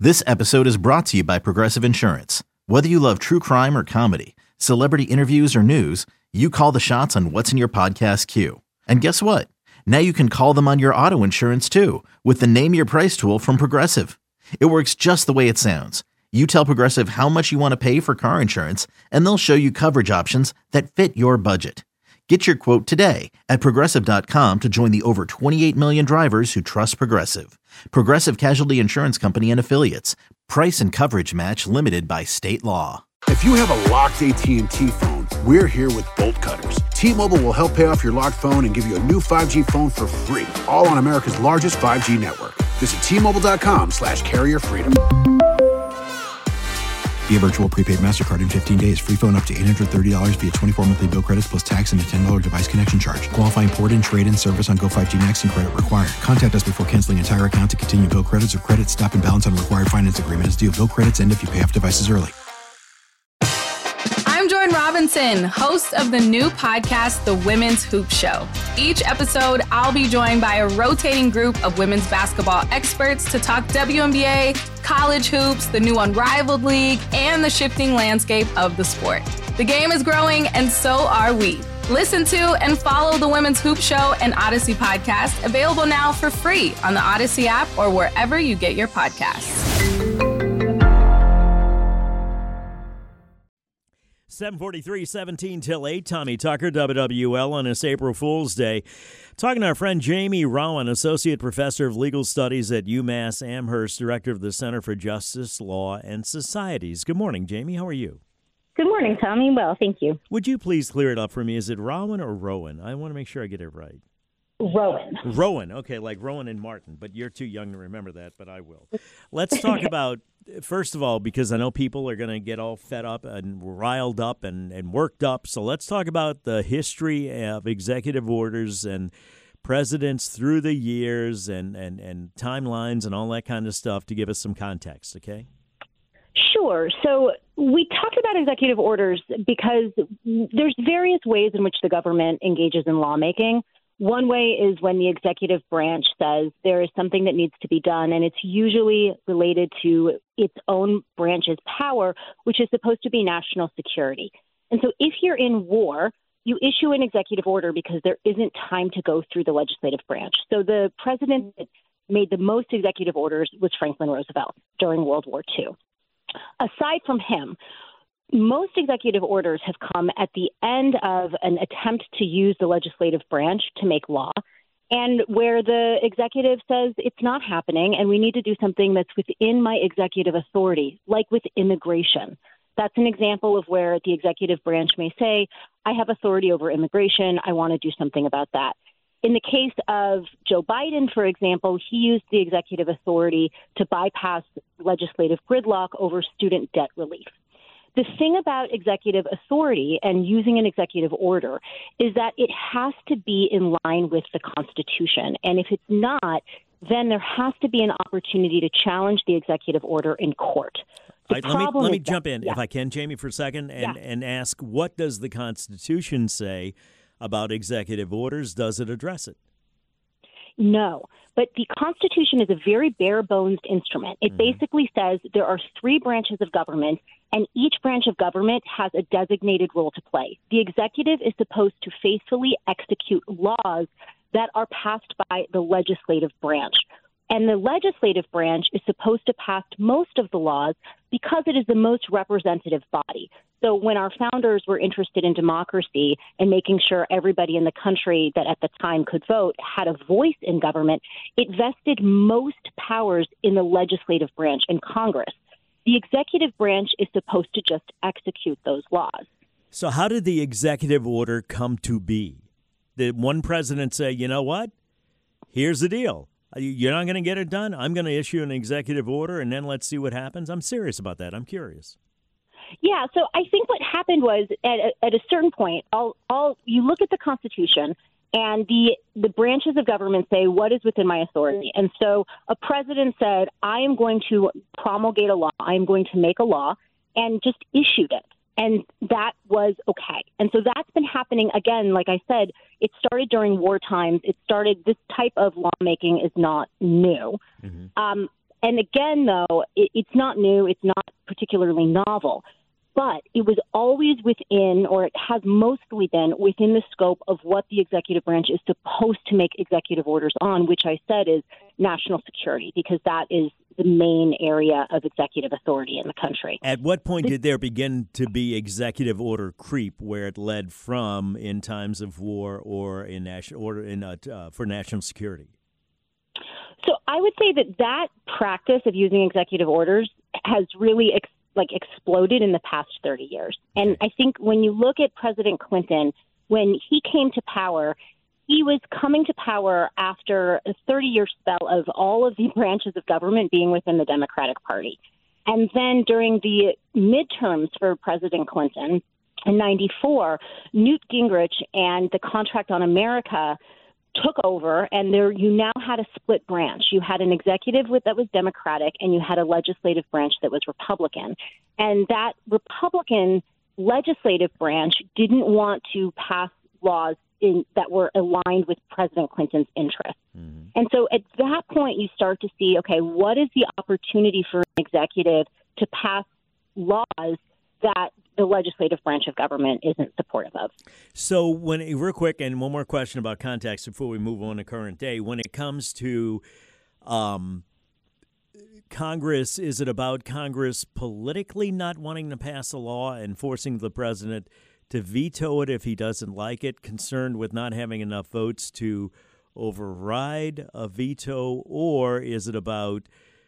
This episode is brought to you by Progressive Insurance. Whether you love true crime or comedy, celebrity interviews or news, you call the shots on what's in your podcast queue. And guess what? Now you can call them on your auto insurance too with the Name Your Price tool from Progressive. It works just the way it sounds. You tell Progressive how much you want to pay for car insurance, and they'll show you coverage options that fit your budget. Get your quote today at Progressive.com to join the over 28 million drivers who trust Progressive. Progressive Casualty Insurance Company and Affiliates. Price and coverage match limited by state law. If you have a locked AT&T phone, we're here with Bolt Cutters. T-Mobile will help pay off your locked phone and give you a new 5G phone for free, all on America's largest 5G network. Visit T-Mobile.com/carrier freedom. Via virtual prepaid MasterCard in 15 days. Free phone up to $830 via 24 monthly bill credits plus tax and a $10 device connection charge. Qualifying port and trade-in service on Go 5G Next and credit required. Contact us before canceling entire account to continue bill credits or credit stop and balance on required finance agreement is due. Bill credits end if you pay off devices early. I'm Jordan Robinson, host of the new podcast, The Women's Hoop Show. Each episode, I'll be joined by a rotating group of women's basketball experts to talk WNBA, college hoops, the new Unrivaled League, and the shifting landscape of the sport. The game is growing, and so are we. Listen to and follow The Women's Hoop Show and Odyssey podcast, available now for free on the Odyssey app or wherever you get your podcasts. 7:43, 17 till 8. Tommy Tucker, WWL, on this April Fool's Day. Talking to our friend Jamie Rowan, Associate Professor of Legal Studies at UMass Amherst, Director of the Center for Justice, Law, and Societies. Good morning, Jamie. How are you? Good morning, Tommy. Well, thank you. Would you please clear it up for me? Is it Rowan or Rowan? I want to make sure I get it right. Rowan. Rowan. Okay, like Rowan and Martin, but you're too young to remember that, but I will. Let's talk about, first of all, because I know people are going to get all fed up and riled up and worked up, so let's talk about the history of executive orders and presidents through the years and timelines and all that kind of stuff to give us some context, okay? Sure. So we talked about executive orders because there's various ways in which the government engages in lawmaking. One way is when the executive branch says there is something that needs to be done, and it's usually related to its own branch's power, which is supposed to be national security. And so if you're in war, you issue an executive order because there isn't time to go through the legislative branch. So the president that made the most executive orders was Franklin Roosevelt during World War II. Aside from him, most executive orders have come at the end of an attempt to use the legislative branch to make law, and where the executive says it's not happening and we need to do something that's within my executive authority, like with immigration. That's an example of where the executive branch may say, I have authority over immigration. I want to do something about that. In the case of Joe Biden, for example, he used the executive authority to bypass legislative gridlock over student debt relief. The thing about executive authority and using an executive order is that it has to be in line with the Constitution. And if it's not, then there has to be an opportunity to challenge the executive order in court. Let me jump in, if I can, Jamie, for a second, and ask, what does the Constitution say about executive orders? Does it address it? No, but the Constitution is a very bare-bones instrument. It basically says there are three branches of government, and each branch of government has a designated role to play. The executive is supposed to faithfully execute laws that are passed by the legislative branch. And the legislative branch is supposed to pass most of the laws because it is the most representative body. So when our founders were interested in democracy and making sure everybody in the country that at the time could vote had a voice in government, it vested most powers in the legislative branch in Congress. The executive branch is supposed to just execute those laws. So how did the executive order come to be? Did one president say, you know what? Here's the deal. You're not going to get it done. I'm going to issue an executive order, and then let's see what happens. I'm serious about that. I'm curious. Yeah, so I think what happened was at a certain point, you look at the Constitution, and the branches of government say, what is within my authority? And so a president said, I am going to promulgate a law. I am going to make a law, and just issued it. And that was okay. And so that's been happening again. Like I said, it started during war times. This type of lawmaking is not new. Mm-hmm. And again, though, it's not new. It's not particularly novel. But it was always within, or it has mostly been within the scope of what the executive branch is supposed to make executive orders on, which I said is national security, because that is the main area of executive authority in the country. At what point did there begin to be executive order creep, where it led from in times of war or in for national security? So I would say that practice of using executive orders has really exploded in the past 30 years. And I think when you look at President Clinton, when he came to power, he was coming to power after a 30-year spell of all of the branches of government being within the Democratic Party. And then during the midterms for President Clinton in 94, Newt Gingrich and the Contract on America took over, and you now had a split branch. You had an executive that was Democratic, and you had a legislative branch that was Republican. And that Republican legislative branch didn't want to pass laws that were aligned with President Clinton's interests. Mm-hmm. And so at that point, you start to see, okay, what is the opportunity for an executive to pass laws that the legislative branch of government isn't supportive of? So real quick, and one more question about context before we move on to current day. When it comes to Congress, is it about Congress politically not wanting to pass a law and forcing the president to veto it if he doesn't like it, concerned with not having enough votes to override a veto? Or is it about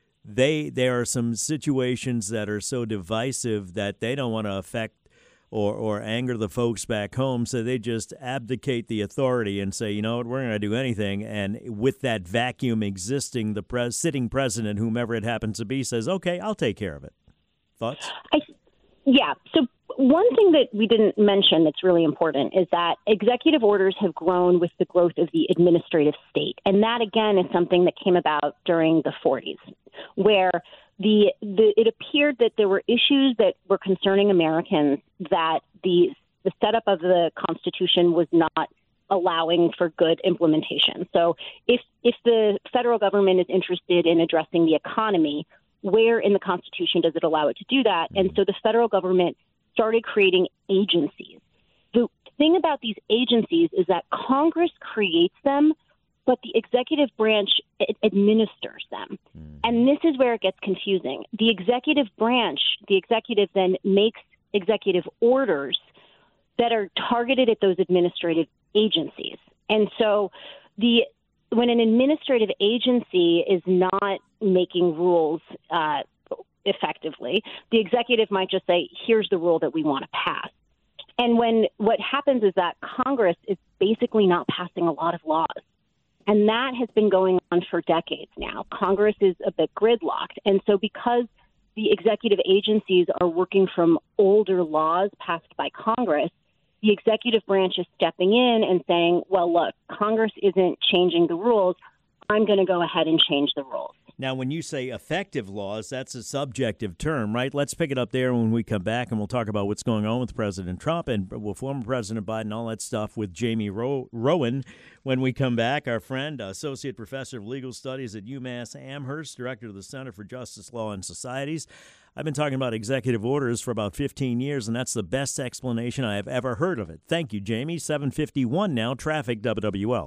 there are some situations that are so divisive that they don't want to affect or anger the folks back home, so they just abdicate the authority and say, you know what, we're not going to do anything. And with that vacuum existing, the sitting president, whomever it happens to be, says, okay, I'll take care of it. Thoughts? Yeah. So one thing that we didn't mention that's really important is that executive orders have grown with the growth of the administrative state. And that, again, is something that came about during the 40s, where it appeared that there were issues that were concerning Americans that the setup of the Constitution was not allowing for good implementation. So if the federal government is interested in addressing the economy, where in the Constitution does it allow it to do that? And so the federal government started creating agencies. The thing about these agencies is that Congress creates them, but the executive branch administers them. And this is where it gets confusing. The executive branch, the executive then makes executive orders that are targeted at those administrative agencies. And so when an administrative agency is not making rules effectively, the executive might just say, here's the rule that we want to pass. And what happens is that Congress is basically not passing a lot of laws. And that has been going on for decades now. Congress is a bit gridlocked. And so because the executive agencies are working from older laws passed by Congress, the executive branch is stepping in and saying, well, look, Congress isn't changing the rules. I'm going to go ahead and change the rules. Now, when you say effective laws, that's a subjective term, right? Let's pick it up there when we come back, and we'll talk about what's going on with President Trump and with former President Biden, all that stuff with Jamie Rowan. When we come back, our friend, Associate Professor of Legal Studies at UMass Amherst, Director of the Center for Justice, Law, and Societies. I've been talking about executive orders for about 15 years, and that's the best explanation I have ever heard of it. Thank you, Jamie. 7:51 now, Traffic, WWL.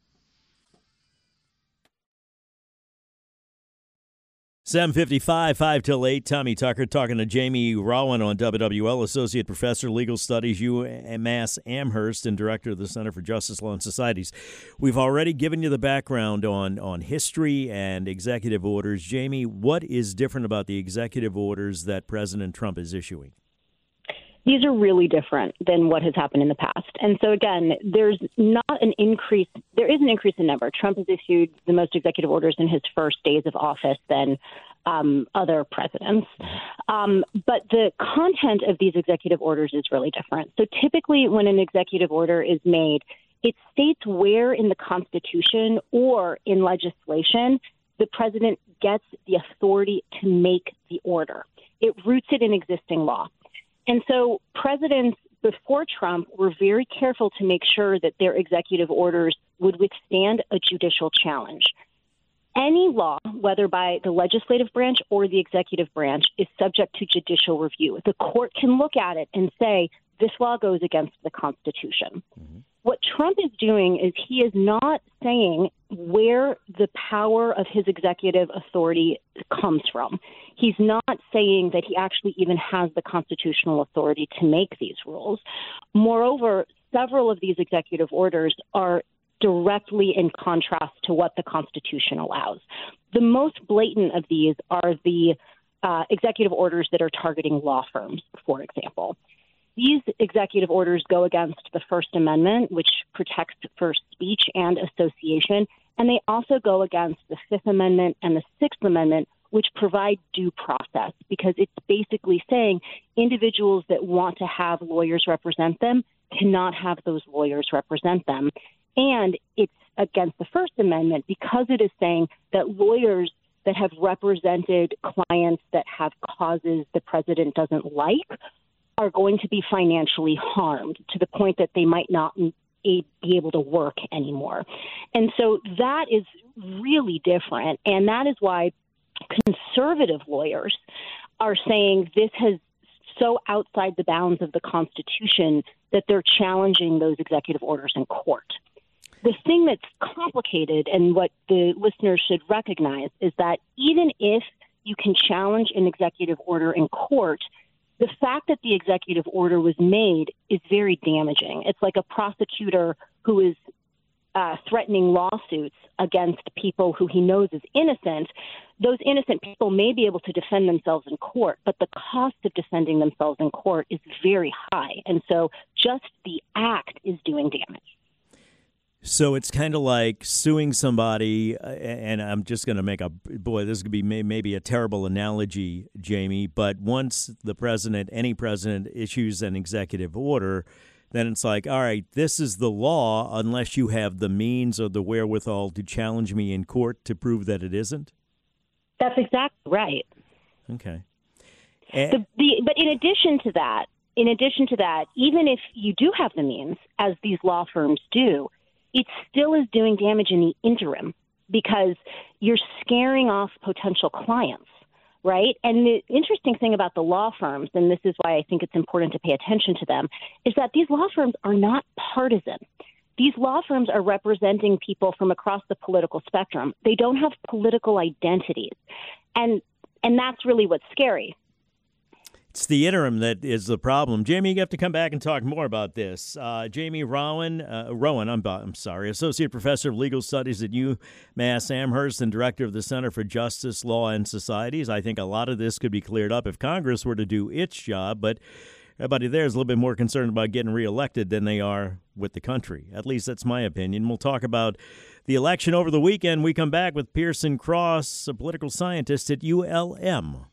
7:55, 5 till 8. Tommy Tucker talking to Jamie Rowan on WWL, Associate Professor, Legal Studies, UMass Amherst, and Director of the Center for Justice, Law, and Societies. We've already given you the background on history and executive orders. Jamie, what is different about the executive orders that President Trump is issuing? These are really different than what has happened in the past. And so, again, there is an increase in number. Trump has issued the most executive orders in his first days of office than other presidents. But the content of these executive orders is really different. So typically when an executive order is made, it states where in the Constitution or in legislation the president gets the authority to make the order. It roots it in existing law. And so presidents before Trump were very careful to make sure that their executive orders would withstand a judicial challenge. Any law, whether by the legislative branch or the executive branch, is subject to judicial review. The court can look at it and say, this law goes against the Constitution. Mm-hmm. What Trump is doing is he is not saying where the power of his executive authority comes from. He's not saying that he actually even has the constitutional authority to make these rules. Moreover, several of these executive orders are directly in contrast to what the Constitution allows. The most blatant of these are the executive orders that are targeting law firms, for example. These executive orders go against the First Amendment, which protects first speech and association, and they also go against the Fifth Amendment and the Sixth Amendment, which provide due process, because it's basically saying individuals that want to have lawyers represent them cannot have those lawyers represent them. And it's against the First Amendment because it is saying that lawyers that have represented clients that have causes the president doesn't like are going to be financially harmed to the point that they might not be able to work anymore. And so that is really different. And that is why conservative lawyers are saying this has so outside the bounds of the Constitution that they're challenging those executive orders in court. The thing that's complicated and what the listeners should recognize is that even if you can challenge an executive order in court, the fact that the executive order was made is very damaging. It's like a prosecutor who is threatening lawsuits against people who he knows is innocent. Those innocent people may be able to defend themselves in court, but the cost of defending themselves in court is very high. And so just the act is doing damage. So it's kind of like suing somebody, and I'm just going to make this could be maybe a terrible analogy, Jamie, but once the president, any president, issues an executive order, then it's like, all right, this is the law unless you have the means or the wherewithal to challenge me in court to prove that it isn't? That's exactly right. Okay. But in addition to that, even if you do have the means, as these law firms do, it still is doing damage in the interim because you're scaring off potential clients, right? And the interesting thing about the law firms, and this is why I think it's important to pay attention to them, is that these law firms are not partisan. These law firms are representing people from across the political spectrum. They don't have political identities. And that's really what's scary. It's the interim that is the problem. Jamie, you have to come back and talk more about this. Jamie Rowan, Associate Professor of Legal Studies at UMass Amherst and Director of the Center for Justice, Law, and Societies. I think a lot of this could be cleared up if Congress were to do its job, but everybody there is a little bit more concerned about getting reelected than they are with the country. At least that's my opinion. We'll talk about the election over the weekend. We come back with Pearson Cross, a political scientist at ULM.